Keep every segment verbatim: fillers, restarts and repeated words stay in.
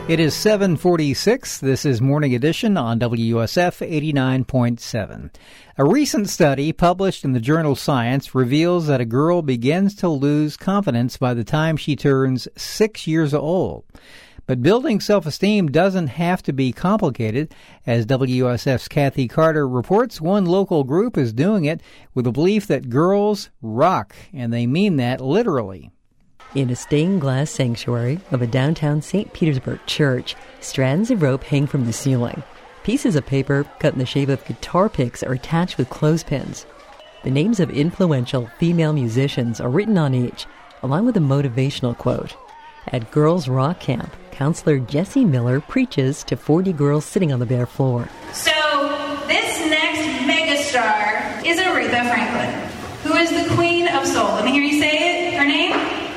It is seven forty-six. This is Morning Edition on W U S F eighty-nine point seven. A recent study published in the journal Science reveals that a girl begins to lose confidence by the time she turns six years old. But building self-esteem doesn't have to be complicated. As W U S F's Kathy Carter reports, one local group is doing it with the belief that girls rock, and they mean that literally. In a stained glass sanctuary of a downtown Saint Petersburg church, strands of rope hang from the ceiling. Pieces of paper cut in the shape of guitar picks are attached with clothespins. The names of influential female musicians are written on each, along with a motivational quote. At Girls Rock Camp, counselor Jessie Miller preaches to forty girls sitting on the bare floor. So, this next megastar is Aretha Franklin, who is the queen of soul. Let me hear you say it. Her name?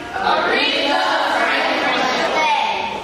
Aretha Franklin.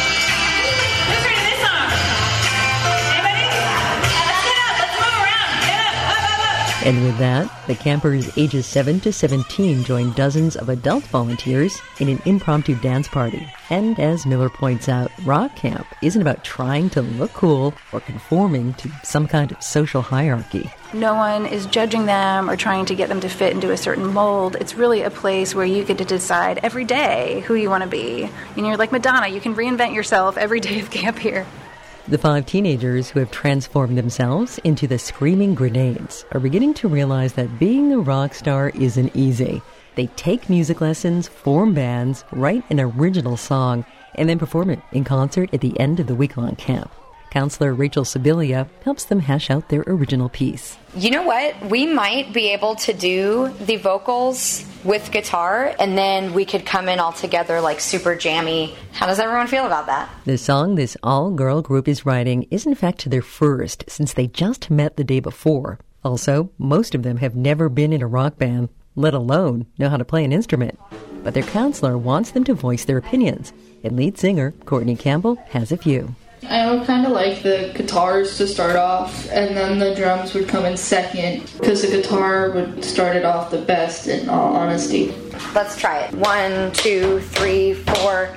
Who's ready to this song? Anybody? Let's get up. Let's move around. Get up. Up, up, up. And with that, the campers ages seven to seventeen join dozens of adult volunteers in an impromptu dance party. And as Miller points out, Rock Camp isn't about trying to look cool or conforming to some kind of social hierarchy. No one is judging them or trying to get them to fit into a certain mold. It's really a place where you get to decide every day who you want to be. You know, you're like Madonna. You can reinvent yourself every day of camp here. The five teenagers who have transformed themselves into the Screaming Grenades are beginning to realize that being a rock star isn't easy. They take music lessons, form bands, write an original song, and then perform it in concert at the end of the week-long camp. Counselor Rachel Sibilia helps them hash out their original piece. You know what? We might be able to do the vocals with guitar, and then we could come in all together like super jammy. How does everyone feel about that? The song this all-girl group is writing is in fact their first, since they just met the day before. Also, most of them have never been in a rock band, let alone know how to play an instrument. But their counselor wants them to voice their opinions, and lead singer Courtney Campbell has a few. I would kind of like the guitars to start off, and then the drums would come in second, because the guitar would start it off the best, in all honesty. Let's try it. One, two, three, four.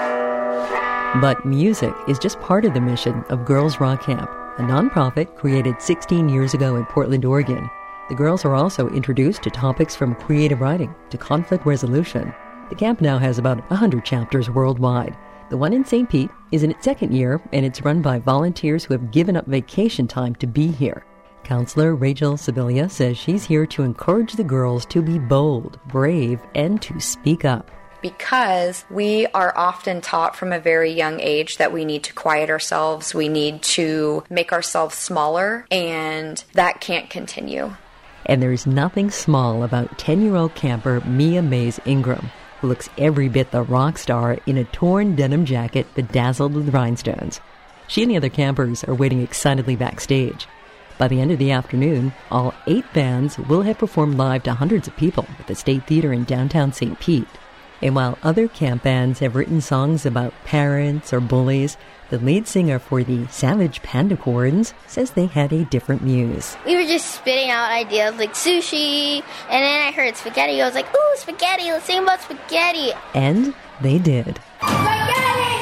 But music is just part of the mission of Girls Rock Camp, a nonprofit created sixteen years ago in Portland, Oregon. The girls are also introduced to topics from creative writing to conflict resolution. The camp now has about one hundred chapters worldwide. The one in Saint Pete is in its second year, and it's run by volunteers who have given up vacation time to be here. Counselor Rachel Sibilia says she's here to encourage the girls to be bold, brave, and to speak up. Because we are often taught from a very young age that we need to quiet ourselves, we need to make ourselves smaller, and that can't continue. And there's nothing small about ten-year-old camper Mia Mays Ingram, who looks every bit the rock star in a torn denim jacket bedazzled with rhinestones. She and the other campers are waiting excitedly backstage. By the end of the afternoon, all eight bands will have performed live to hundreds of people at the State Theater in downtown Saint Pete. And while other camp bands have written songs about parents or bullies, the lead singer for the Savage Panda Corns says they had a different muse. We were just spitting out ideas like sushi, and then I heard spaghetti. I was like, ooh, spaghetti, let's sing about spaghetti. And they did. Spaghetti!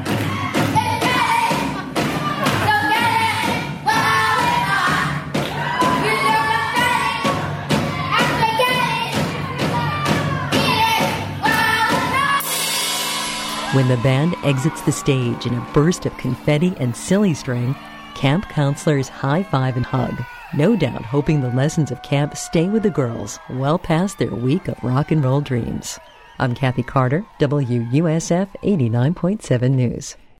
Spaghetti! Go get it! Wow, it on! You know spaghetti! And spaghetti! Eat it! Wow, it on! When the band exits the stage in a burst of confetti and silly string, camp counselors high-five and hug, no doubt hoping the lessons of camp stay with the girls well past their week of rock and roll dreams. I'm Kathy Carter, W U S F eighty-nine point seven News.